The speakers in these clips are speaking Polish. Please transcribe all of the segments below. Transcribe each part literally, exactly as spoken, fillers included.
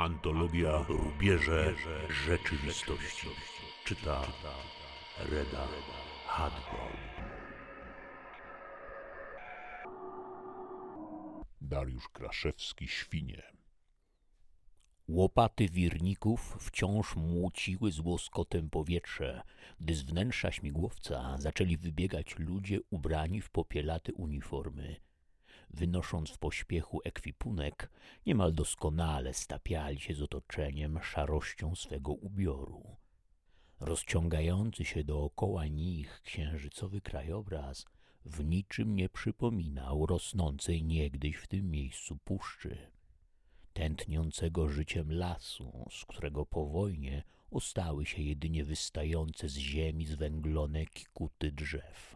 Antologia Rubieże Rzeczywistości. Czyta Reda Hadbow. Dariusz Kraszewski, Świnie. Łopaty wirników wciąż młóciły z łoskotem powietrze, gdy z wnętrza śmigłowca zaczęli wybiegać ludzie ubrani w popielate uniformy. Wynosząc w pośpiechu ekwipunek, niemal doskonale stapiali się z otoczeniem szarością swego ubioru. Rozciągający się dookoła nich księżycowy krajobraz w niczym nie przypominał rosnącej niegdyś w tym miejscu puszczy, tętniącego życiem lasu, z którego po wojnie ostały się jedynie wystające z ziemi zwęglone kikuty drzew.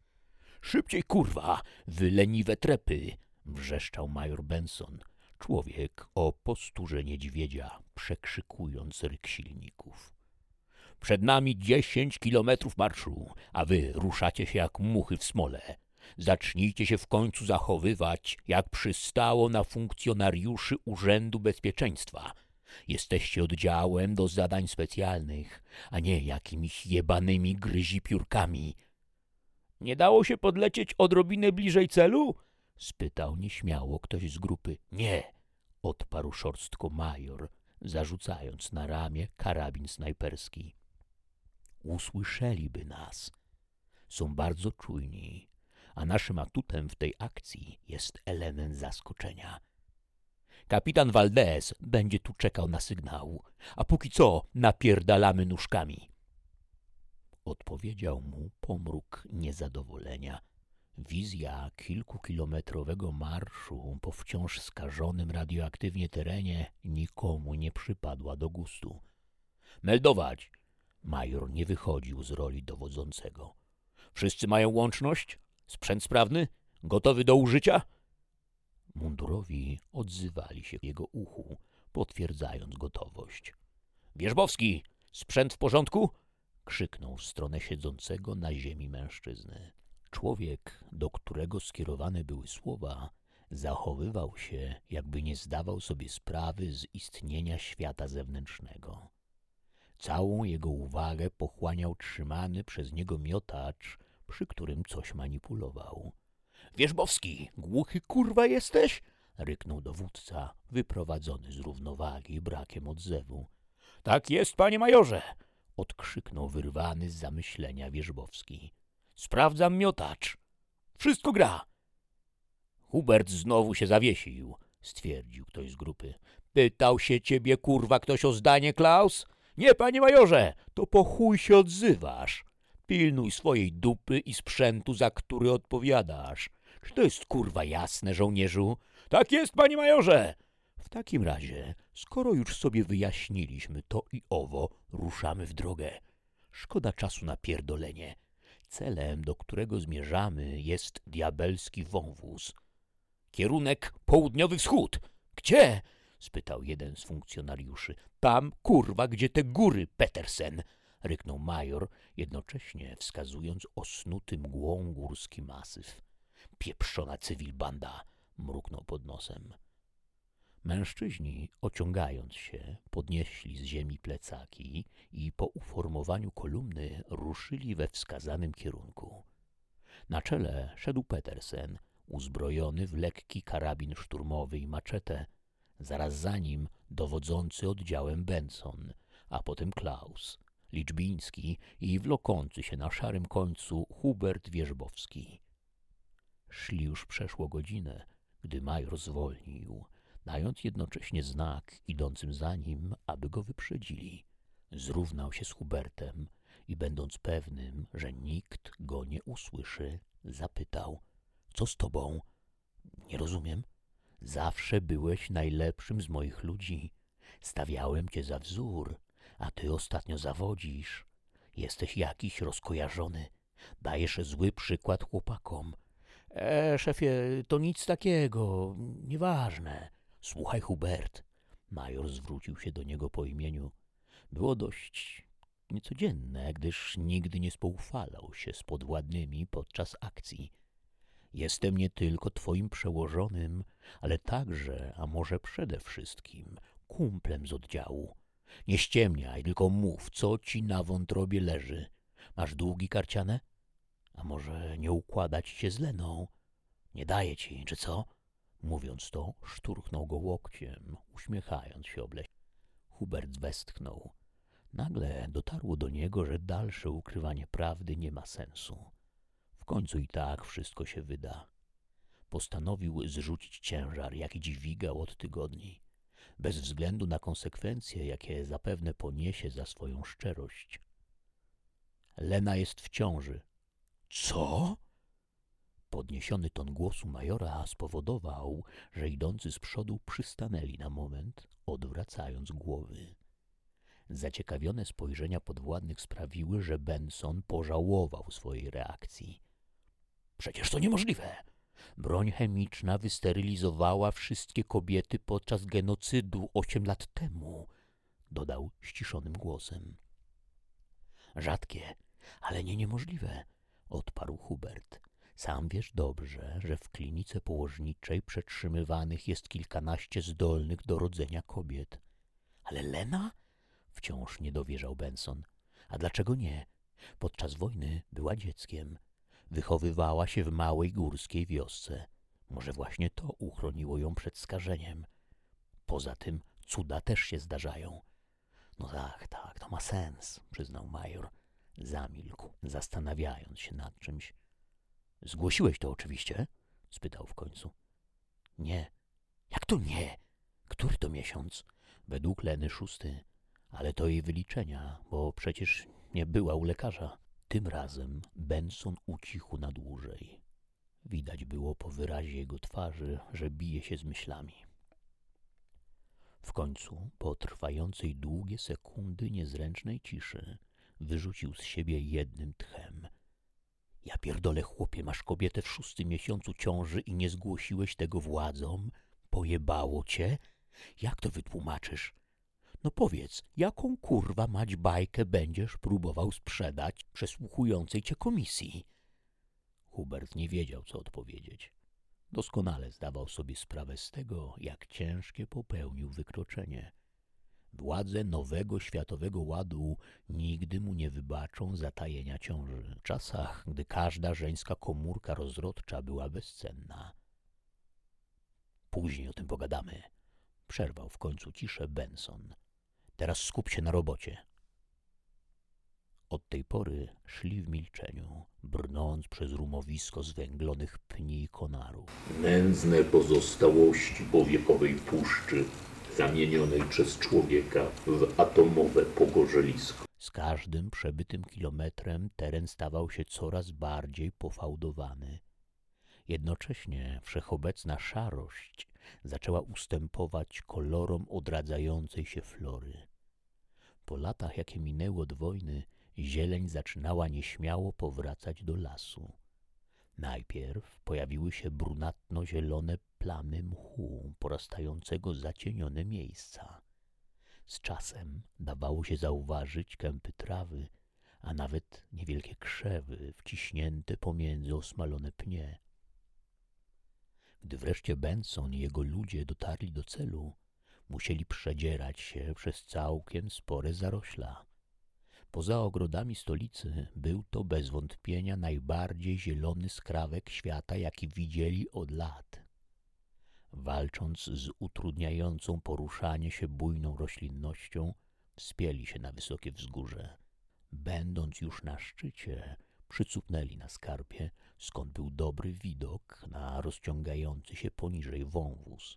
— Szybciej, kurwa, wy leniwe trepy! — wrzeszczał major Benson, człowiek o posturze niedźwiedzia, przekrzykując ryk silników. — Przed nami dziesięć kilometrów marszu, a wy ruszacie się jak muchy w smole. Zacznijcie się w końcu zachowywać, jak przystało na funkcjonariuszy Urzędu Bezpieczeństwa. Jesteście oddziałem do zadań specjalnych, a nie jakimiś jebanymi gryzipiórkami. — Nie dało się podlecieć odrobinę bliżej celu? — spytał nieśmiało ktoś z grupy. — Nie! — odparł szorstko major, zarzucając na ramię karabin snajperski. — Usłyszeliby nas. Są bardzo czujni, a naszym atutem w tej akcji jest element zaskoczenia. Kapitan Valdez będzie tu czekał na sygnał, a póki co napierdalamy nóżkami. Odpowiedział mu pomruk niezadowolenia. Wizja kilkukilometrowego marszu po wciąż skażonym radioaktywnie terenie nikomu nie przypadła do gustu. Meldować! Major nie wychodził z roli dowodzącego. Wszyscy mają łączność? Sprzęt sprawny? Gotowy do użycia? Mundurowi odzywali się w jego uchu, potwierdzając gotowość. Wierzbowski! Sprzęt w porządku? Krzyknął w stronę siedzącego na ziemi mężczyzny. Człowiek, do którego skierowane były słowa, zachowywał się, jakby nie zdawał sobie sprawy z istnienia świata zewnętrznego. Całą jego uwagę pochłaniał trzymany przez niego miotacz, przy którym coś manipulował. — Wierzbowski, głuchy kurwa jesteś? — ryknął dowódca, wyprowadzony z równowagi brakiem odzewu. — Tak jest, panie majorze! — odkrzyknął wyrwany z zamyślenia Wierzbowski. — Sprawdzam miotacz. Wszystko gra. Hubert znowu się zawiesił — stwierdził ktoś z grupy. — Pytał się ciebie kurwa ktoś o zdanie, Klaus? Nie, panie majorze, to po chuj się odzywasz. Pilnuj swojej dupy i sprzętu, za który odpowiadasz. Czy to jest kurwa jasne, żołnierzu? Tak jest, panie majorze! W takim razie, skoro już sobie wyjaśniliśmy to i owo, ruszamy w drogę. Szkoda czasu na pierdolenie. Celem, do którego zmierzamy, jest diabelski wąwóz. Kierunek południowy wschód. Gdzie? Spytał jeden z funkcjonariuszy. Tam, kurwa, gdzie te góry, Petersen! Ryknął major, jednocześnie wskazując osnuty mgłą górski masyw. Pieprzona cywilbanda! Mruknął pod nosem. Mężczyźni, ociągając się, podnieśli z ziemi plecaki i po uformowaniu kolumny ruszyli we wskazanym kierunku. Na czele szedł Petersen, uzbrojony w lekki karabin szturmowy i maczetę. Zaraz za nim dowodzący oddziałem Benson, a potem Klaus, Liczbiński i wlokący się na szarym końcu Hubert Wierzbowski. Szli już przeszło godzinę, gdy major zwolnił, dając jednocześnie znak idącym za nim, aby go wyprzedzili. Zrównał się z Hubertem i będąc pewnym, że nikt go nie usłyszy, zapytał — Co z tobą? — Nie rozumiem. Zawsze byłeś najlepszym z moich ludzi. Stawiałem cię za wzór, a ty ostatnio zawodzisz. Jesteś jakiś rozkojarzony. Dajesz zły przykład chłopakom. E, szefie, to nic takiego, nieważne. Słuchaj, Hubert. Major zwrócił się do niego po imieniu. Było dość niecodzienne, gdyż nigdy nie spoufalał się z podwładnymi podczas akcji. Jestem nie tylko twoim przełożonym, ale także, a może przede wszystkim, kumplem z oddziału. Nie ściemniaj, tylko mów, co ci na wątrobie leży. Masz długi karciane? A może nie układać się z Leną? Nie daje ci, czy co? Mówiąc to, szturchnął go łokciem, uśmiechając się obleśnie. Hubert westchnął. Nagle dotarło do niego, że dalsze ukrywanie prawdy nie ma sensu. W końcu i tak wszystko się wyda. Postanowił zrzucić ciężar, jaki dźwigał od tygodni, bez względu na konsekwencje, jakie zapewne poniesie za swoją szczerość. Lena jest w ciąży. Co? Podniesiony ton głosu majora spowodował, że idący z przodu przystanęli na moment, odwracając głowy. Zaciekawione spojrzenia podwładnych sprawiły, że Benson pożałował swojej reakcji. Przecież to niemożliwe! Broń chemiczna wysterylizowała wszystkie kobiety podczas genocydu osiem lat temu, dodał ściszonym głosem. Rzadkie, ale nie niemożliwe, odparł Hubert. Sam wiesz dobrze, że w klinice położniczej przetrzymywanych jest kilkanaście zdolnych do rodzenia kobiet. Ale Lena? Wciąż nie dowierzał Benson. A dlaczego nie? Podczas wojny była dzieckiem. Wychowywała się w małej górskiej wiosce. Może właśnie to uchroniło ją przed skażeniem. Poza tym cuda też się zdarzają. No tak, tak, to ma sens, przyznał major. Zamilkł, zastanawiając się nad czymś. Zgłosiłeś to oczywiście? Spytał w końcu. Nie. Jak to nie? Który to miesiąc? Według Leny szósty. Ale to jej wyliczenia, bo przecież nie była u lekarza. Tym razem Benson ucichł na dłużej. Widać było po wyrazie jego twarzy, że bije się z myślami. W końcu, po trwającej długie sekundy niezręcznej ciszy, wyrzucił z siebie jednym tchem. Ja pierdolę, chłopie, masz kobietę w szóstym miesiącu ciąży i nie zgłosiłeś tego władzom? Pojebało cię? Jak to wytłumaczysz? No powiedz, jaką kurwa mać bajkę będziesz próbował sprzedać przesłuchującej cię komisji? Hubert nie wiedział, co odpowiedzieć. Doskonale zdawał sobie sprawę z tego, jak ciężkie popełnił wykroczenie. Władze nowego światowego ładu nigdy mu nie wybaczą zatajenia ciąży, w czasach, gdy każda żeńska komórka rozrodcza była bezcenna. Później o tym pogadamy. Przerwał w końcu ciszę Benson. Teraz skup się na robocie. Od tej pory szli w milczeniu, brnąc przez rumowisko zwęglonych pni i konarów. Nędzne pozostałości powiekowej puszczy, zamienionej przez człowieka w atomowe pogorzelisko. Z każdym przebytym kilometrem teren stawał się coraz bardziej pofałdowany. Jednocześnie wszechobecna szarość zaczęła ustępować kolorom odradzającej się flory. Po latach, jakie minęły od wojny, zieleń zaczynała nieśmiało powracać do lasu. Najpierw pojawiły się brunatno-zielone plamy mchu porastającego zacienione miejsca. Z czasem dawało się zauważyć kępy trawy, a nawet niewielkie krzewy wciśnięte pomiędzy osmalone pnie. Gdy wreszcie Benson i jego ludzie dotarli do celu, musieli przedzierać się przez całkiem spore zarośla. Poza ogrodami stolicy był to bez wątpienia najbardziej zielony skrawek świata, jaki widzieli od lat. Walcząc z utrudniającą poruszanie się bujną roślinnością, wspięli się na wysokie wzgórze. Będąc już na szczycie, przycupnęli na skarpie, skąd był dobry widok na rozciągający się poniżej wąwóz.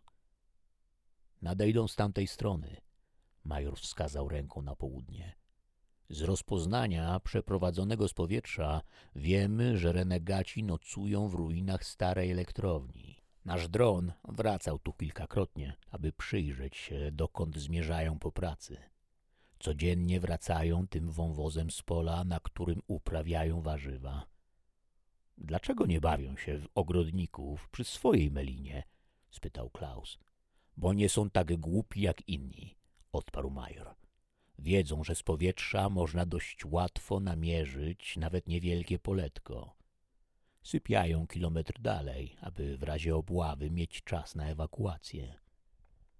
Nadejdą z tamtej strony, major wskazał ręką na południe. Z rozpoznania przeprowadzonego z powietrza wiemy, że renegaci nocują w ruinach starej elektrowni. Nasz dron wracał tu kilkakrotnie, aby przyjrzeć się, dokąd zmierzają po pracy. Codziennie wracają tym wąwozem z pola, na którym uprawiają warzywa. Dlaczego nie bawią się w ogrodników przy swojej melinie? Spytał Klaus. Bo nie są tak głupi jak inni, odparł major. Wiedzą, że z powietrza można dość łatwo namierzyć nawet niewielkie poletko. Sypiają kilometr dalej, aby w razie obławy mieć czas na ewakuację.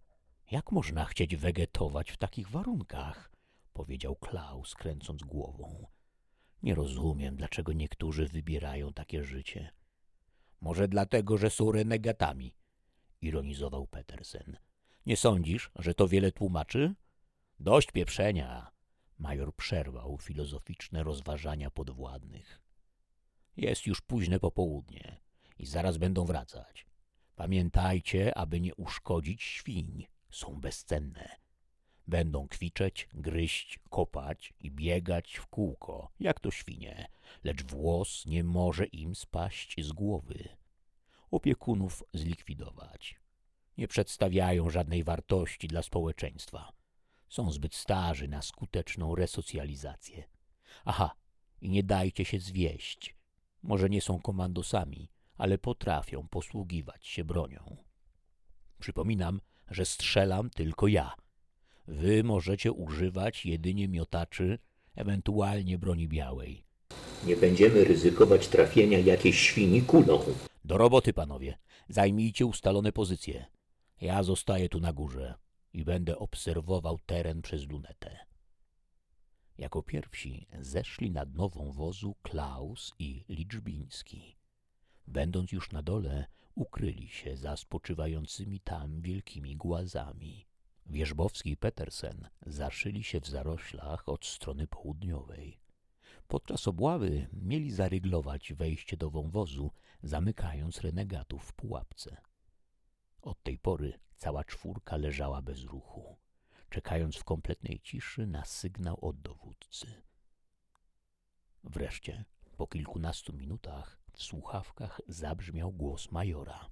Jak można chcieć wegetować w takich warunkach? Powiedział Klaus, kręcąc głową. Nie rozumiem, dlaczego niektórzy wybierają takie życie. Może dlatego, że są renegatami, ironizował Petersen. Nie sądzisz, że to wiele tłumaczy? Dość pieprzenia. Major przerwał filozoficzne rozważania podwładnych. Jest już późne popołudnie i zaraz będą wracać. Pamiętajcie, aby nie uszkodzić świń. Są bezcenne. Będą kwiczeć, gryźć, kopać i biegać w kółko, jak to świnie, lecz włos nie może im spaść z głowy. Opiekunów zlikwidować. Nie przedstawiają żadnej wartości dla społeczeństwa. Są zbyt starzy na skuteczną resocjalizację. Aha, i nie dajcie się zwieść. Może nie są komandosami, ale potrafią posługiwać się bronią. Przypominam, że strzelam tylko ja. Wy możecie używać jedynie miotaczy, ewentualnie broni białej. Nie będziemy ryzykować trafienia jakiejś świni kulą. Do roboty, panowie. Zajmijcie ustalone pozycje. Ja zostaję tu na górze i będę obserwował teren przez lunetę. Jako pierwsi zeszli na dno wąwozu Klaus i Liczbiński. Będąc już na dole, ukryli się za spoczywającymi tam wielkimi głazami. Wierzbowski i Petersen zaszyli się w zaroślach od strony południowej. Podczas obławy mieli zaryglować wejście do wąwozu, zamykając renegatów w pułapce. Od tej pory cała czwórka leżała bez ruchu, czekając w kompletnej ciszy na sygnał od dowódcy. Wreszcie, po kilkunastu minutach, w słuchawkach zabrzmiał głos majora.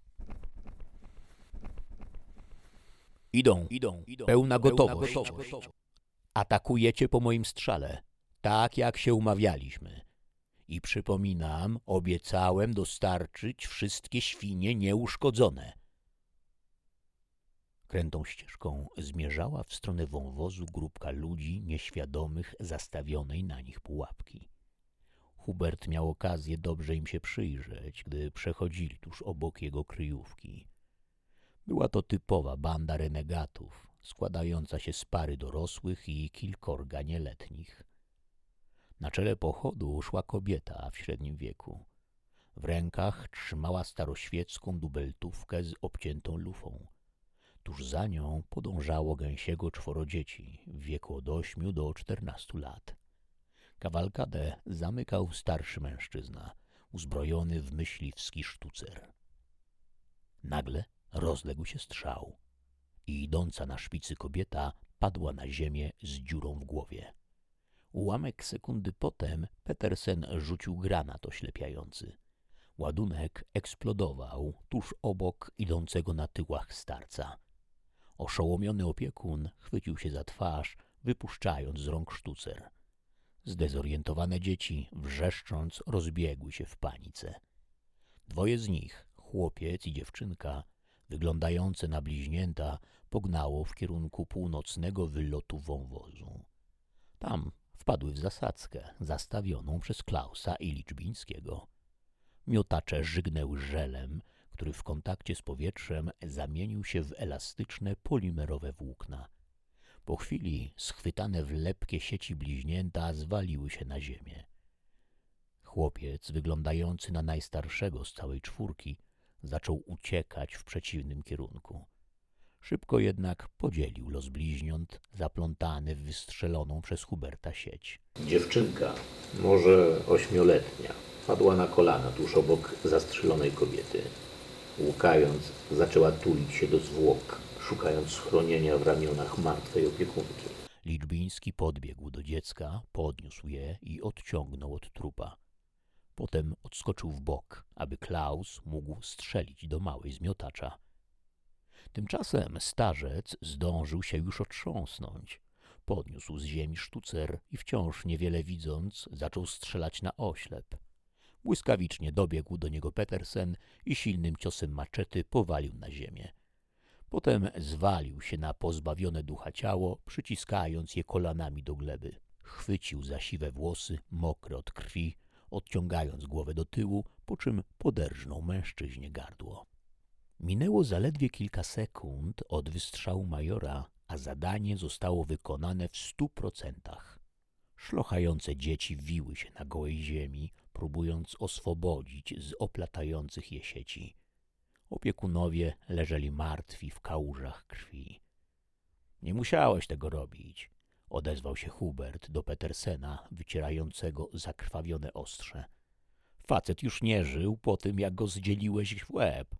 Idą, idą, idą. Pełna gotowość. Pełna gotowość. Atakujecie po moim strzale, tak jak się umawialiśmy. I przypominam, obiecałem dostarczyć wszystkie świnie nieuszkodzone. Krętą ścieżką zmierzała w stronę wąwozu grupka ludzi nieświadomych zastawionej na nich pułapki. Hubert miał okazję dobrze im się przyjrzeć, gdy przechodzili tuż obok jego kryjówki. Była to typowa banda renegatów, składająca się z pary dorosłych i kilkorga nieletnich. Na czele pochodu szła kobieta w średnim wieku. W rękach trzymała staroświecką dubeltówkę z obciętą lufą. Tuż za nią podążało gęsiego czworo dzieci w wieku od ośmiu do czternastu lat. Kawalkadę zamykał starszy mężczyzna, uzbrojony w myśliwski sztucer. Nagle rozległ się strzał i idąca na szpicy kobieta padła na ziemię z dziurą w głowie. Ułamek sekundy potem Petersen rzucił granat oślepiający. Ładunek eksplodował tuż obok idącego na tyłach starca. Oszołomiony opiekun chwycił się za twarz, wypuszczając z rąk sztucer. Zdezorientowane dzieci, wrzeszcząc, rozbiegły się w panice. Dwoje z nich, chłopiec i dziewczynka, wyglądające na bliźnięta, pognało w kierunku północnego wylotu wąwozu. Tam wpadły w zasadzkę zastawioną przez Klausa i Liczbińskiego. Miotacze żygnęły żelem, który w kontakcie z powietrzem zamienił się w elastyczne polimerowe włókna. Po chwili schwytane w lepkie sieci bliźnięta zwaliły się na ziemię. Chłopiec, wyglądający na najstarszego z całej czwórki, zaczął uciekać w przeciwnym kierunku. Szybko jednak podzielił los bliźniąt, zaplątany w wystrzeloną przez Huberta sieć. Dziewczynka, może ośmioletnia, padła na kolana tuż obok zastrzelonej kobiety. Łukając, zaczęła tulić się do zwłok, szukając schronienia w ramionach martwej opiekunki. Liczbiński podbiegł do dziecka, podniósł je i odciągnął od trupa. Potem odskoczył w bok, aby Klaus mógł strzelić do małej zmiotacza. Tymczasem starzec zdążył się już otrząsnąć. Podniósł z ziemi sztucer i wciąż niewiele widząc, zaczął strzelać na oślep. Błyskawicznie dobiegł do niego Petersen i silnym ciosem maczety powalił na ziemię. Potem zwalił się na pozbawione ducha ciało, przyciskając je kolanami do gleby. Chwycił za siwe włosy, mokre od krwi, odciągając głowę do tyłu, po czym poderżnął mężczyźnie gardło. Minęło zaledwie kilka sekund od wystrzału majora, a zadanie zostało wykonane w stu procentach. Szlochające dzieci wiły się na gołej ziemi, próbując oswobodzić z oplatających je sieci. Opiekunowie leżeli martwi w kałużach krwi. Nie musiałeś tego robić, odezwał się Hubert do Petersena, wycierającego zakrwawione ostrze. Facet już nie żył po tym, jak go zdzieliłeś w łeb.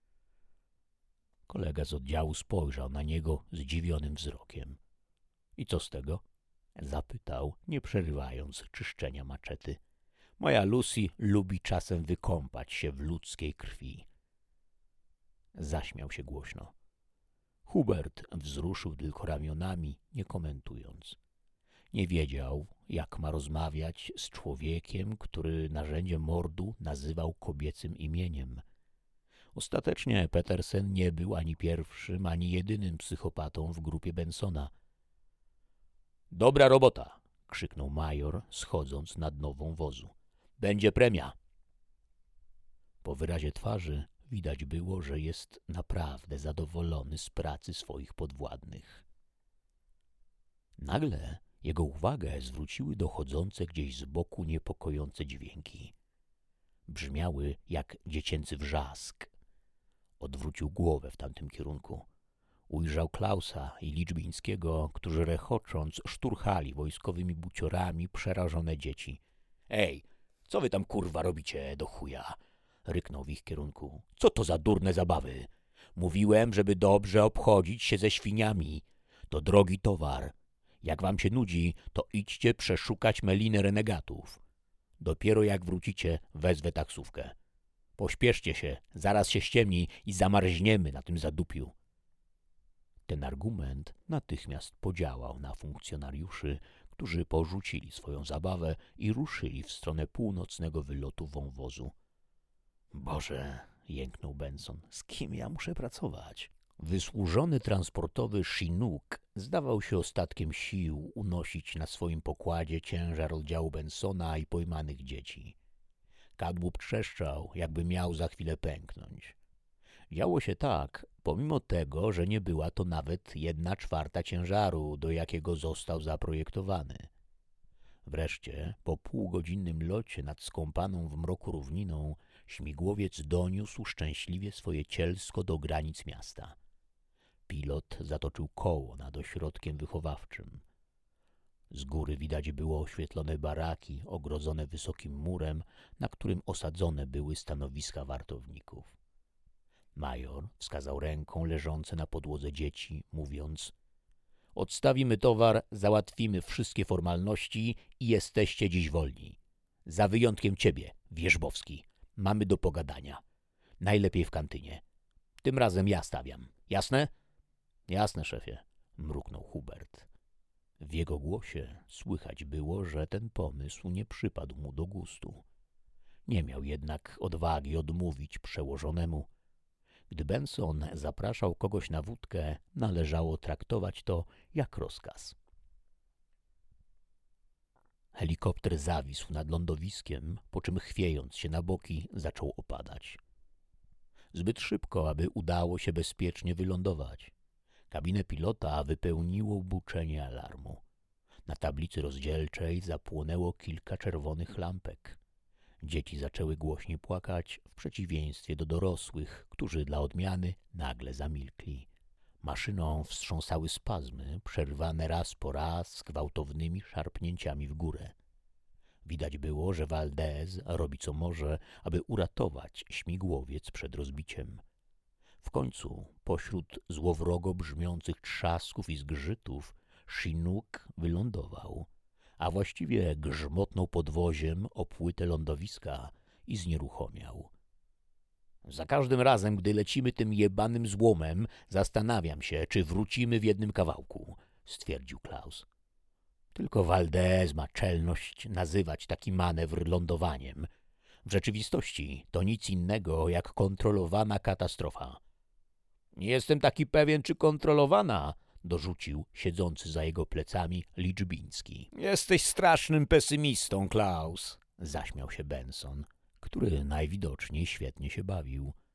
Kolega z oddziału spojrzał na niego zdziwionym wzrokiem. I co z tego? Zapytał, nie przerywając czyszczenia maczety. Moja Lucy lubi czasem wykąpać się w ludzkiej krwi. Zaśmiał się głośno. Hubert wzruszył tylko ramionami, nie komentując. Nie wiedział, jak ma rozmawiać z człowiekiem, który narzędzie mordu nazywał kobiecym imieniem. Ostatecznie Petersen nie był ani pierwszym, ani jedynym psychopatą w grupie Bensona. Dobra robota! Krzyknął major, schodząc na dno wąwozu. Będzie premia! Po wyrazie twarzy widać było, że jest naprawdę zadowolony z pracy swoich podwładnych. Nagle jego uwagę zwróciły dochodzące gdzieś z boku niepokojące dźwięki. Brzmiały jak dziecięcy wrzask. Odwrócił głowę w tamtym kierunku. Ujrzał Klausa i Liczbińskiego, którzy rechocząc szturchali wojskowymi buciorami przerażone dzieci. — Ej, co wy tam kurwa robicie do chuja? — ryknął w ich kierunku. — Co to za durne zabawy? Mówiłem, żeby dobrze obchodzić się ze świniami. To drogi towar. Jak wam się nudzi, to idźcie przeszukać meliny renegatów. Dopiero jak wrócicie, wezwę taksówkę. Pośpieszcie się, zaraz się ściemni i zamarzniemy na tym zadupiu. Ten argument natychmiast podziałał na funkcjonariuszy, którzy porzucili swoją zabawę i ruszyli w stronę północnego wylotu wąwozu. Boże, jęknął Benson, z kim ja muszę pracować? Wysłużony transportowy Chinook zdawał się ostatkiem sił unosić na swoim pokładzie ciężar oddziału Bensona i pojmanych dzieci. Kadłub trzeszczał, jakby miał za chwilę pęknąć. Działo się tak, pomimo tego, że nie była to nawet jedna czwarta ciężaru, do jakiego został zaprojektowany. Wreszcie, po półgodzinnym locie nad skąpaną w mroku równiną, śmigłowiec doniósł szczęśliwie swoje cielsko do granic miasta. Pilot zatoczył koło nad ośrodkiem wychowawczym. Z góry widać było oświetlone baraki ogrodzone wysokim murem, na którym osadzone były stanowiska wartowników. Major wskazał ręką leżące na podłodze dzieci, mówiąc: odstawimy towar, załatwimy wszystkie formalności i jesteście dziś wolni. Za wyjątkiem ciebie, Wierzbowski. Mamy do pogadania. Najlepiej w kantynie. Tym razem ja stawiam. Jasne? Jasne, szefie, mruknął Hubert. W jego głosie słychać było, że ten pomysł nie przypadł mu do gustu. Nie miał jednak odwagi odmówić przełożonemu. Gdy Benson zapraszał kogoś na wódkę, należało traktować to jak rozkaz. Helikopter zawisł nad lądowiskiem, po czym chwiejąc się na boki zaczął opadać. Zbyt szybko, aby udało się bezpiecznie wylądować. Kabinę pilota wypełniło buczenie alarmu. Na tablicy rozdzielczej zapłonęło kilka czerwonych lampek. Dzieci zaczęły głośniej płakać, w przeciwieństwie do dorosłych, którzy dla odmiany nagle zamilkli. Maszyną wstrząsały spazmy, przerwane raz po raz gwałtownymi szarpnięciami w górę. Widać było, że Valdez robi co może, aby uratować śmigłowiec przed rozbiciem. W końcu, pośród złowrogo brzmiących trzasków i zgrzytów, Chinook wylądował, a właściwie grzmotnął podwoziem o płytę lądowiska i znieruchomiał. Za każdym razem, gdy lecimy tym jebanym złomem, zastanawiam się, czy wrócimy w jednym kawałku, stwierdził Klaus. Tylko Valdez ma czelność nazywać taki manewr lądowaniem. W rzeczywistości to nic innego jak kontrolowana katastrofa. Nie jestem taki pewien, czy kontrolowana, dorzucił siedzący za jego plecami Liczbiński. Jesteś strasznym pesymistą, Klaus, zaśmiał się Benson, który najwidoczniej świetnie się bawił.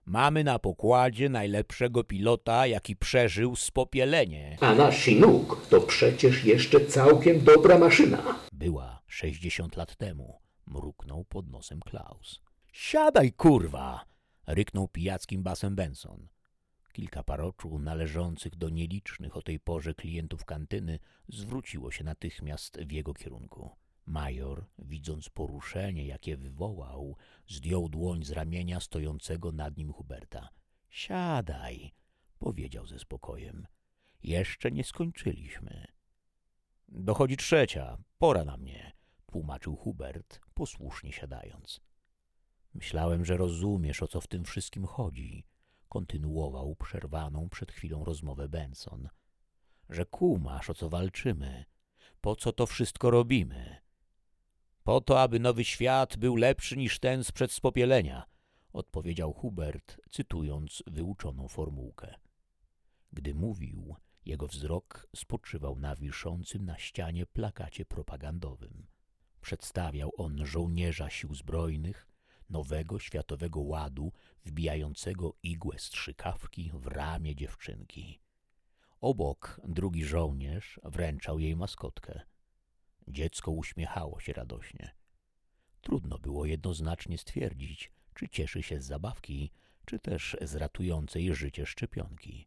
Mamy na pokładzie najlepszego pilota, jaki przeżył spopielenie. A nasz Chinook to przecież jeszcze całkiem dobra maszyna. Była sześćdziesiąt lat temu, mruknął pod nosem Klaus. Siadaj, kurwa! Ryknął pijackim basem Benson. Kilka paroczu należących do nielicznych o tej porze klientów kantyny zwróciło się natychmiast w jego kierunku. Major, widząc poruszenie, jakie wywołał, zdjął dłoń z ramienia stojącego nad nim Huberta. — Siadaj — powiedział ze spokojem. — Jeszcze nie skończyliśmy. — Dochodzi trzecia, pora na mnie — tłumaczył Hubert, posłusznie siadając. — Myślałem, że rozumiesz, o co w tym wszystkim chodzi — kontynuował przerwaną przed chwilą rozmowę Benson. — Że kumasz, o co walczymy, po co to wszystko robimy. Po to, aby nowy świat był lepszy niż ten sprzed spopielenia — odpowiedział Hubert, cytując wyuczoną formułkę. Gdy mówił, jego wzrok spoczywał na wiszącym na ścianie plakacie propagandowym. Przedstawiał on żołnierza sił zbrojnych, nowego światowego ładu, wbijającego igłę strzykawki w ramię dziewczynki. Obok drugi żołnierz wręczał jej maskotkę. Dziecko uśmiechało się radośnie. Trudno było jednoznacznie stwierdzić, czy cieszy się z zabawki, czy też z ratującej życie szczepionki.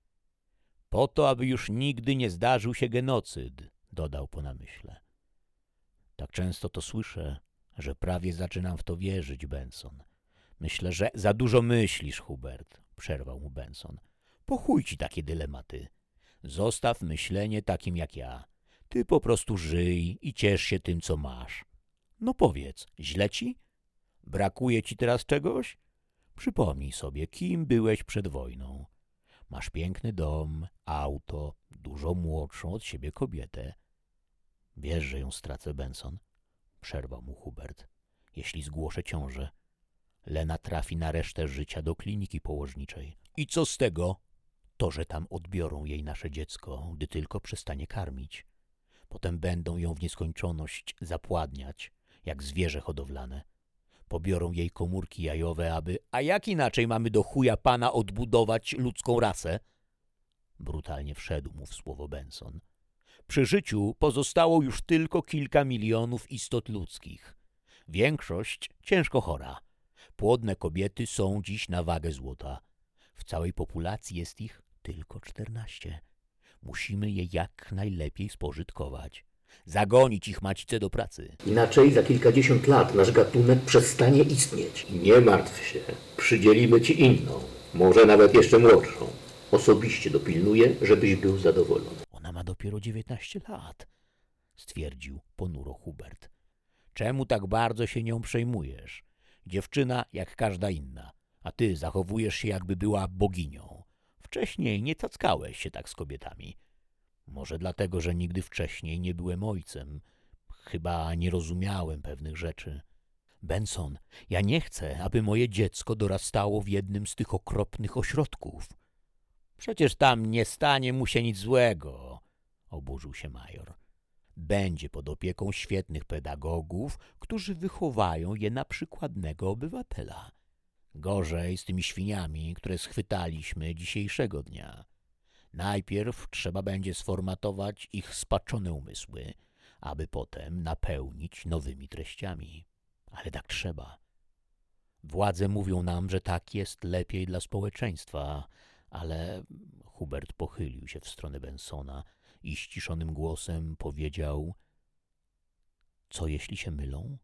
Po to, aby już nigdy nie zdarzył się genocyd, dodał po namyśle. Tak często to słyszę, że prawie zaczynam w to wierzyć, Benson. Myślę, że za dużo myślisz, Hubert, przerwał mu Benson. Po chuj ci takie dylematy. Zostaw myślenie takim jak ja. Ty po prostu żyj i ciesz się tym, co masz. No powiedz, źle ci? Brakuje ci teraz czegoś? Przypomnij sobie, kim byłeś przed wojną. Masz piękny dom, auto, dużo młodszą od siebie kobietę. Wiesz, że ją stracę, Benson? Przerwał mu Hubert. Jeśli zgłoszę ciążę, Lena trafi na resztę życia do kliniki położniczej. I co z tego? To, że tam odbiorą jej nasze dziecko, gdy tylko przestanie karmić. Potem będą ją w nieskończoność zapładniać, jak zwierzę hodowlane. Pobiorą jej komórki jajowe, aby... A jak inaczej mamy do chuja pana odbudować ludzką rasę? Brutalnie wszedł mu w słowo Benson. Przy życiu pozostało już tylko kilka milionów istot ludzkich. Większość ciężko chora. Płodne kobiety są dziś na wagę złota. W całej populacji jest ich tylko czternaście. Musimy je jak najlepiej spożytkować. Zagonić ich macicę do pracy. Inaczej za kilkadziesiąt lat nasz gatunek przestanie istnieć. Nie martw się, przydzielimy ci inną, może nawet jeszcze młodszą. Osobiście dopilnuję, żebyś był zadowolony. Ona ma dopiero dziewiętnaście lat, stwierdził ponuro Hubert. Czemu tak bardzo się nią przejmujesz? Dziewczyna jak każda inna, a ty zachowujesz się, jakby była boginią. Wcześniej nie cackałeś się tak z kobietami. Może dlatego, że nigdy wcześniej nie byłem ojcem. Chyba nie rozumiałem pewnych rzeczy. Benson, ja nie chcę, aby moje dziecko dorastało w jednym z tych okropnych ośrodków. Przecież tam nie stanie mu się nic złego, oburzył się major. Będzie pod opieką świetnych pedagogów, którzy wychowają je na przykładnego obywatela. Gorzej z tymi świniami, które schwytaliśmy dzisiejszego dnia. Najpierw trzeba będzie sformatować ich spaczone umysły, aby potem napełnić nowymi treściami. Ale tak trzeba. Władze mówią nam, że tak jest lepiej dla społeczeństwa, ale Hubert pochylił się w stronę Bensona i ściszonym głosem powiedział: co jeśli się mylą?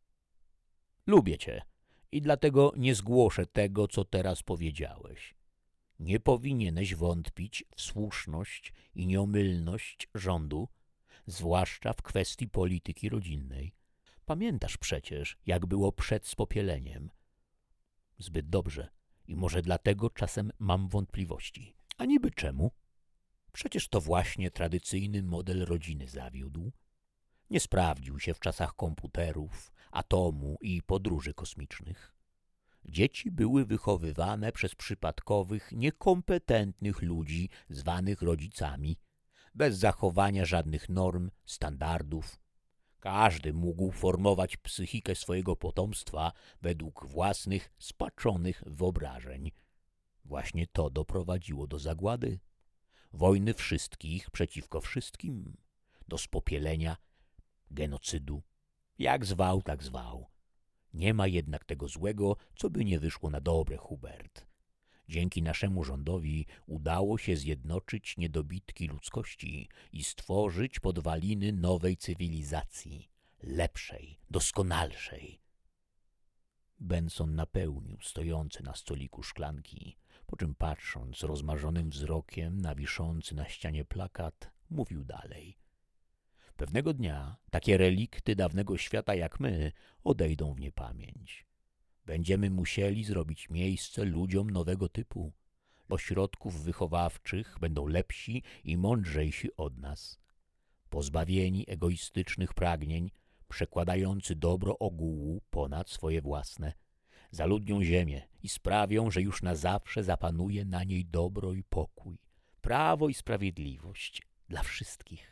Lubię cię i dlatego nie zgłoszę tego, co teraz powiedziałeś. Nie powinieneś wątpić w słuszność i nieomylność rządu, zwłaszcza w kwestii polityki rodzinnej. Pamiętasz przecież, jak było przed spopieleniem. Zbyt dobrze i może dlatego czasem mam wątpliwości. A niby czemu? Przecież to właśnie tradycyjny model rodziny zawiódł. Nie sprawdził się w czasach komputerów, atomu i podróży kosmicznych. Dzieci były wychowywane przez przypadkowych, niekompetentnych ludzi zwanych rodzicami, bez zachowania żadnych norm, standardów. Każdy mógł formować psychikę swojego potomstwa według własnych, spaczonych wyobrażeń. Właśnie to doprowadziło do zagłady, wojny wszystkich przeciwko wszystkim, do spopielenia, genocydu. Jak zwał, tak zwał. Nie ma jednak tego złego, co by nie wyszło na dobre, Hubert. Dzięki naszemu rządowi udało się zjednoczyć niedobitki ludzkości i stworzyć podwaliny nowej cywilizacji, lepszej, doskonalszej. Benson napełnił stojące na stoliku szklanki, po czym patrząc rozmarzonym wzrokiem na wiszący na ścianie plakat, mówił dalej. Pewnego dnia takie relikty dawnego świata jak my odejdą w niepamięć. Będziemy musieli zrobić miejsce ludziom nowego typu. Ośrodków wychowawczych będą lepsi i mądrzejsi od nas. Pozbawieni egoistycznych pragnień, przekładający dobro ogółu ponad swoje własne, zaludnią ziemię i sprawią, że już na zawsze zapanuje na niej dobro i pokój, prawo i sprawiedliwość dla wszystkich.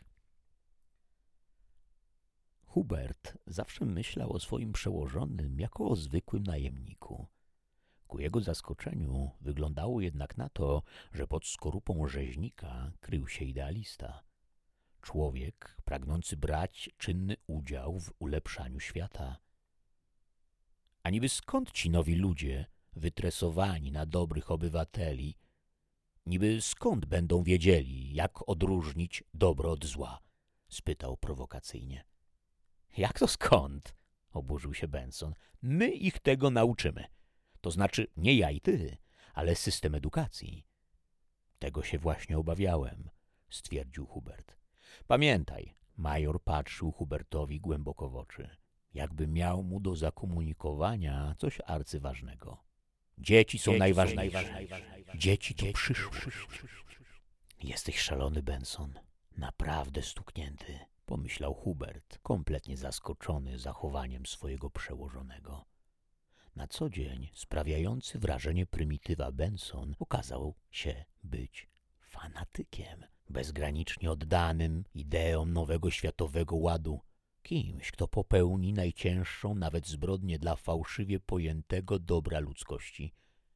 Hubert zawsze myślał o swoim przełożonym jako o zwykłym najemniku. Ku jego zaskoczeniu wyglądało jednak na to, że pod skorupą rzeźnika krył się idealista. Człowiek pragnący brać czynny udział w ulepszaniu świata. A niby skąd ci nowi ludzie, wytresowani na dobrych obywateli, niby skąd będą wiedzieli, jak odróżnić dobro od zła? Spytał prowokacyjnie. Jak to skąd? Oburzył się Benson. My ich tego nauczymy. To znaczy nie ja i ty, ale system edukacji. Tego się właśnie obawiałem, stwierdził Hubert. Pamiętaj, major patrzył Hubertowi głęboko w oczy, jakby miał mu do zakomunikowania coś arcyważnego. Dzieci są najważniejsze. Dzieci to przyszłość. Jesteś szalony, Benson. Naprawdę stuknięty, pomyślał Hubert, kompletnie zaskoczony zachowaniem swojego przełożonego. Na co dzień sprawiający wrażenie prymitywa Benson okazał się być fanatykiem, bezgranicznie oddanym ideom nowego światowego ładu, kimś, kto popełni najcięższą nawet zbrodnię dla fałszywie pojętego dobra ludzkości.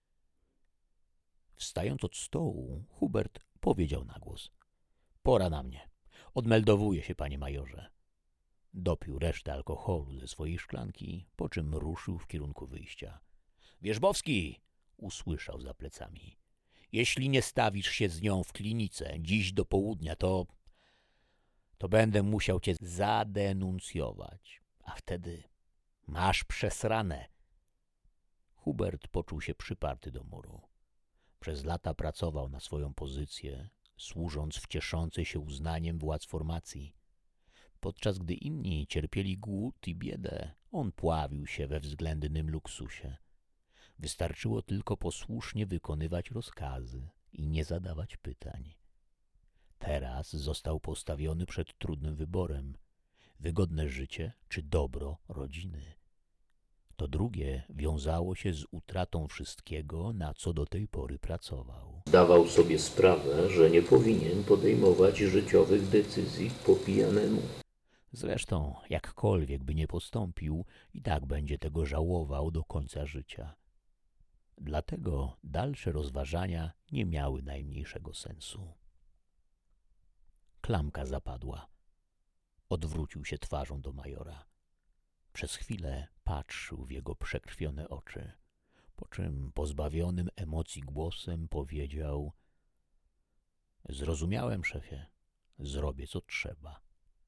Wstając od stołu, Hubert powiedział na głos. Pora na mnie. Odmeldowuję się, panie majorze. Dopił resztę alkoholu ze swojej szklanki, po czym ruszył w kierunku wyjścia. Wierzbowski! Usłyszał za plecami. Jeśli nie stawisz się z nią w klinice dziś do południa, to... to będę musiał cię zadenuncjować. A wtedy masz przesrane. Hubert poczuł się przyparty do muru. Przez lata pracował na swoją pozycję, służąc w cieszącej się uznaniem władz formacji. Podczas gdy inni cierpieli głód i biedę, on pławił się we względnym luksusie. Wystarczyło tylko posłusznie wykonywać rozkazy i nie zadawać pytań. Teraz został postawiony przed trudnym wyborem – wygodne życie czy dobro rodziny. To drugie wiązało się z utratą wszystkiego, na co do tej pory pracował. Zdawał sobie sprawę, że nie powinien podejmować życiowych decyzji po pijanemu. Zresztą, jakkolwiek by nie postąpił, i tak będzie tego żałował do końca życia. Dlatego dalsze rozważania nie miały najmniejszego sensu. Klamka zapadła. Odwrócił się twarzą do majora. Przez chwilę patrzył w jego przekrwione oczy, po czym pozbawionym emocji głosem powiedział: Zrozumiałem, szefie, zrobię co trzeba.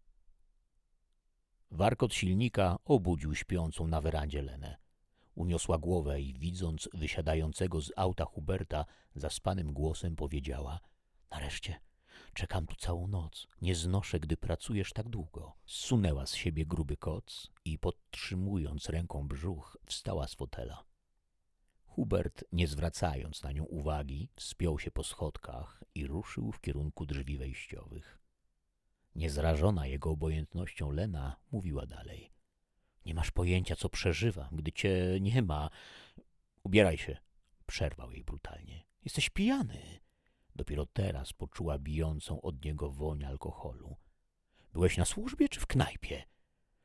Warkot silnika obudził śpiącą na werandzie Lenę. Uniosła głowę i widząc wysiadającego z auta Huberta, zaspanym głosem powiedziała: Nareszcie, czekam tu całą noc. Nie znoszę, gdy pracujesz tak długo. Zsunęła z siebie gruby koc i podtrzymując ręką brzuch, wstała z fotela. Hubert, nie zwracając na nią uwagi, wspiął się po schodkach i ruszył w kierunku drzwi wejściowych. Niezrażona jego obojętnością Lena mówiła dalej. Nie masz pojęcia, co przeżywam, gdy cię nie ma. Ubieraj się, przerwał jej brutalnie. Jesteś pijany. Dopiero teraz poczuła bijącą od niego woń alkoholu. Byłeś na służbie czy w knajpie?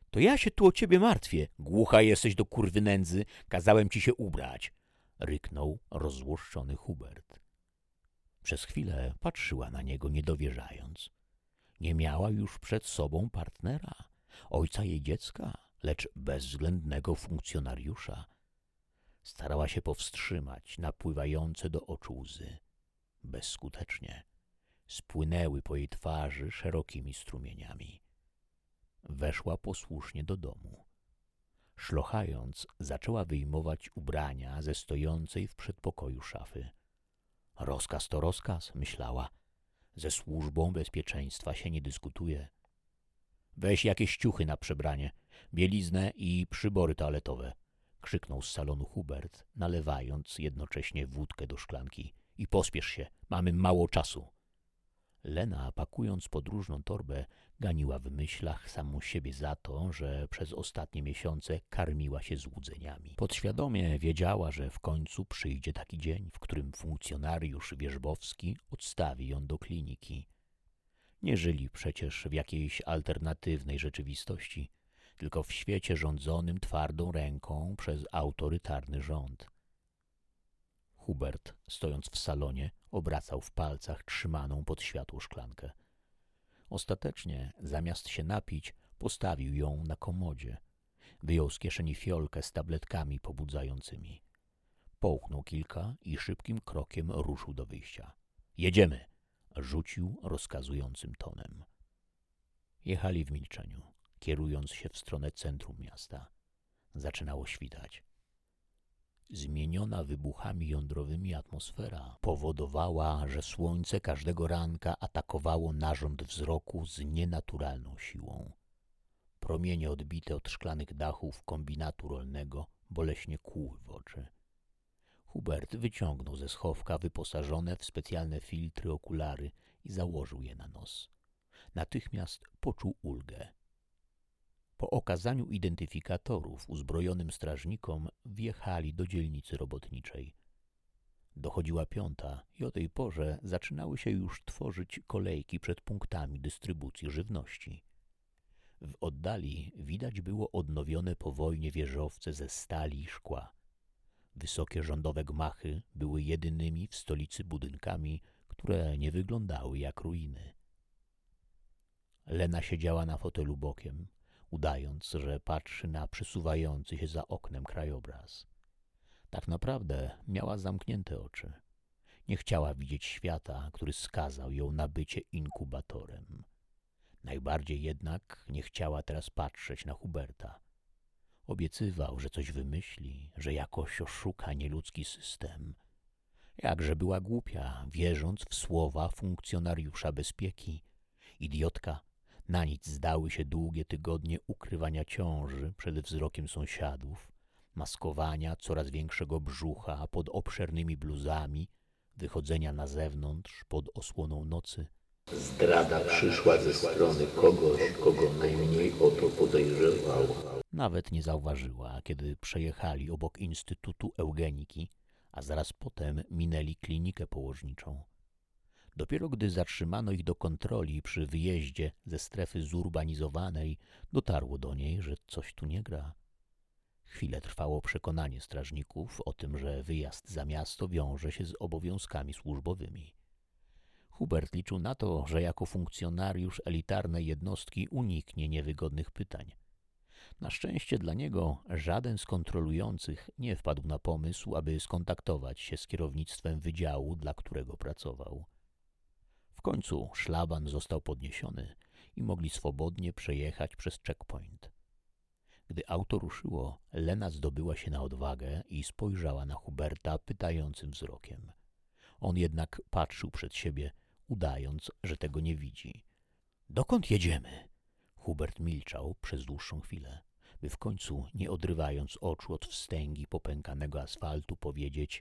To ja się tu o ciebie martwię. Głucha jesteś do kurwy nędzy. Kazałem ci się ubrać. Ryknął rozzłoszczony Hubert. Przez chwilę patrzyła na niego, nie dowierzając. Nie miała już przed sobą partnera, ojca jej dziecka, lecz bezwzględnego funkcjonariusza. Starała się powstrzymać napływające do oczu łzy. Bezskutecznie. Spłynęły po jej twarzy szerokimi strumieniami. Weszła posłusznie do domu. Szlochając, zaczęła wyjmować ubrania ze stojącej w przedpokoju szafy. Rozkaz to rozkaz, myślała. Ze służbą bezpieczeństwa się nie dyskutuje. Weź jakieś ciuchy na przebranie, bieliznę i przybory toaletowe, krzyknął z salonu Hubert, nalewając jednocześnie wódkę do szklanki. I pospiesz się, mamy mało czasu. Lena, pakując podróżną torbę, ganiła w myślach samą siebie za to, że przez ostatnie miesiące karmiła się złudzeniami. Podświadomie wiedziała, że w końcu przyjdzie taki dzień, w którym funkcjonariusz wierzbowski odstawi ją do kliniki. Nie żyli przecież w jakiejś alternatywnej rzeczywistości, tylko w świecie rządzonym twardą ręką przez autorytarny rząd. Hubert, stojąc w salonie, obracał w palcach trzymaną pod światło szklankę. Ostatecznie, zamiast się napić, postawił ją na komodzie. Wyjął z kieszeni fiolkę z tabletkami pobudzającymi. Połknął kilka i szybkim krokiem ruszył do wyjścia. Jedziemy! Rzucił rozkazującym tonem. Jechali w milczeniu, kierując się w stronę centrum miasta. Zaczynało świtać. Zmieniona wybuchami jądrowymi atmosfera powodowała, że słońce każdego ranka atakowało narząd wzroku z nienaturalną siłą. Promienie odbite od szklanych dachów kombinatu rolnego boleśnie kłuły w oczy. Hubert wyciągnął ze schowka wyposażone w specjalne filtry okulary i założył je na nos. Natychmiast poczuł ulgę. Po okazaniu identyfikatorów uzbrojonym strażnikom wjechali do dzielnicy robotniczej. Dochodziła piąta i o tej porze zaczynały się już tworzyć kolejki przed punktami dystrybucji żywności. W oddali widać było odnowione po wojnie wieżowce ze stali i szkła. Wysokie rządowe gmachy były jedynymi w stolicy budynkami, które nie wyglądały jak ruiny. Lena siedziała na fotelu bokiem, udając, że patrzy na przesuwający się za oknem krajobraz. Tak naprawdę miała zamknięte oczy. Nie chciała widzieć świata, który skazał ją na bycie inkubatorem. Najbardziej jednak nie chciała teraz patrzeć na Huberta. Obiecywał, że coś wymyśli, że jakoś oszuka nieludzki system. Jakże była głupia, wierząc w słowa funkcjonariusza bezpieki. Idiotka. Na nic zdały się długie tygodnie ukrywania ciąży przed wzrokiem sąsiadów, maskowania coraz większego brzucha pod obszernymi bluzami, wychodzenia na zewnątrz pod osłoną nocy. Zdrada przyszła ze strony kogoś, kogo najmniej o to podejrzewał. Nawet nie zauważyła, kiedy przejechali obok Instytutu Eugeniki, a zaraz potem minęli klinikę położniczą. Dopiero gdy zatrzymano ich do kontroli przy wyjeździe ze strefy zurbanizowanej, dotarło do niej, że coś tu nie gra. Chwilę trwało przekonanie strażników o tym, że wyjazd za miasto wiąże się z obowiązkami służbowymi. Hubert liczył na to, że jako funkcjonariusz elitarnej jednostki uniknie niewygodnych pytań. Na szczęście dla niego żaden z kontrolujących nie wpadł na pomysł, aby skontaktować się z kierownictwem wydziału, dla którego pracował. W końcu szlaban został podniesiony i mogli swobodnie przejechać przez checkpoint. Gdy auto ruszyło, Lena zdobyła się na odwagę i spojrzała na Huberta pytającym wzrokiem. On jednak patrzył przed siebie, udając, że tego nie widzi. — Dokąd jedziemy? Hubert milczał przez dłuższą chwilę, by w końcu, nie odrywając oczu od wstęgi popękanego asfaltu, powiedzieć: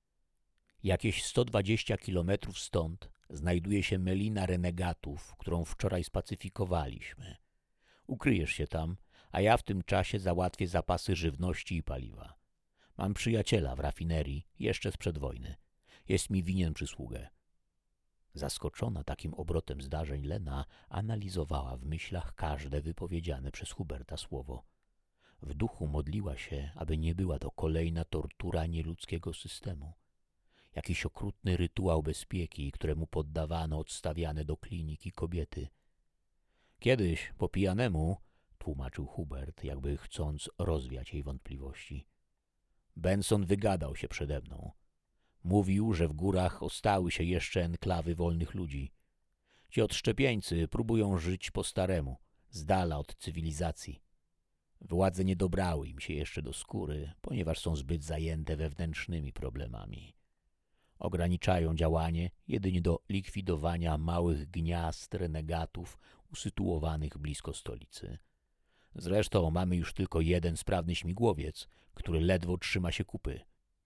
jakieś sto dwadzieścia kilometrów stąd znajduje się melina renegatów, którą wczoraj spacyfikowaliśmy. Ukryjesz się tam, a ja w tym czasie załatwię zapasy żywności i paliwa. Mam przyjaciela w rafinerii, jeszcze sprzed wojny. Jest mi winien przysługę. Zaskoczona takim obrotem zdarzeń, Lena analizowała w myślach każde wypowiedziane przez Huberta słowo. W duchu modliła się, aby nie była to kolejna tortura nieludzkiego systemu. Jakiś okrutny rytuał bezpieki, któremu poddawano odstawiane do kliniki kobiety. Kiedyś, po pijanemu, tłumaczył Hubert, jakby chcąc rozwiać jej wątpliwości, Benson wygadał się przede mną. Mówił, że w górach ostały się jeszcze enklawy wolnych ludzi. Ci odszczepieńcy próbują żyć po staremu, z dala od cywilizacji. Władze nie dobrały im się jeszcze do skóry, ponieważ są zbyt zajęte wewnętrznymi problemami. Ograniczają działanie jedynie do likwidowania małych gniazd renegatów usytuowanych blisko stolicy. Zresztą mamy już tylko jeden sprawny śmigłowiec, który ledwo trzyma się kupy.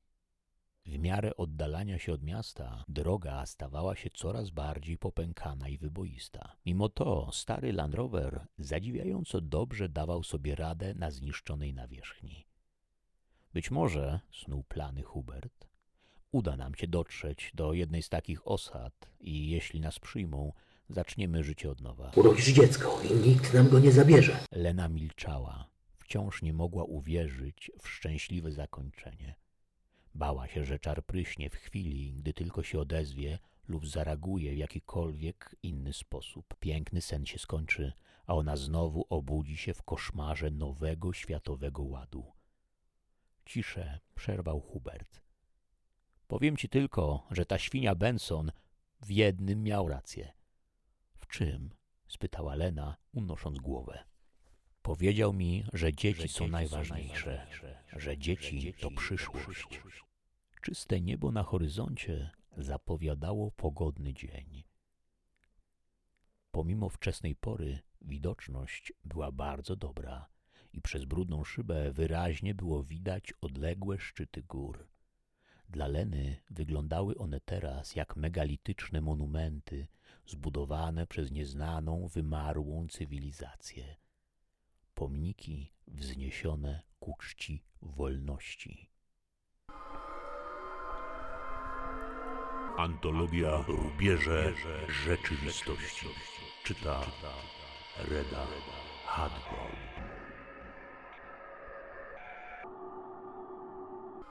W miarę oddalania się od miasta droga stawała się coraz bardziej popękana i wyboista. Mimo to stary Land Rover zadziwiająco dobrze dawał sobie radę na zniszczonej nawierzchni. Być może, snuł plany Hubert, uda nam się dotrzeć do jednej z takich osad i jeśli nas przyjmą, zaczniemy życie od nowa. Urodzisz dziecko i nikt nam go nie zabierze. Lena milczała. Wciąż nie mogła uwierzyć w szczęśliwe zakończenie. Bała się, że czar pryśnie w chwili, gdy tylko się odezwie lub zareaguje w jakikolwiek inny sposób. Piękny sen się skończy, a ona znowu obudzi się w koszmarze nowego światowego ładu. Ciszę przerwał Hubert. Powiem ci tylko, że ta świnia Benson w jednym miał rację. W czym? Spytała Lena, unosząc głowę. Powiedział mi, że dzieci, że są, dzieci najważniejsze, są najważniejsze, że dzieci, że dzieci to przyszłość. To przyszłość. Czyste niebo na horyzoncie zapowiadało pogodny dzień. Pomimo wczesnej pory widoczność była bardzo dobra i przez brudną szybę wyraźnie było widać odległe szczyty gór. Dla Leny wyglądały one teraz jak megalityczne monumenty zbudowane przez nieznaną, wymarłą cywilizację. Pomniki wzniesione ku czci wolności. Antologia Rubieże Rzeczywistości. Czyta Reda Hadbow.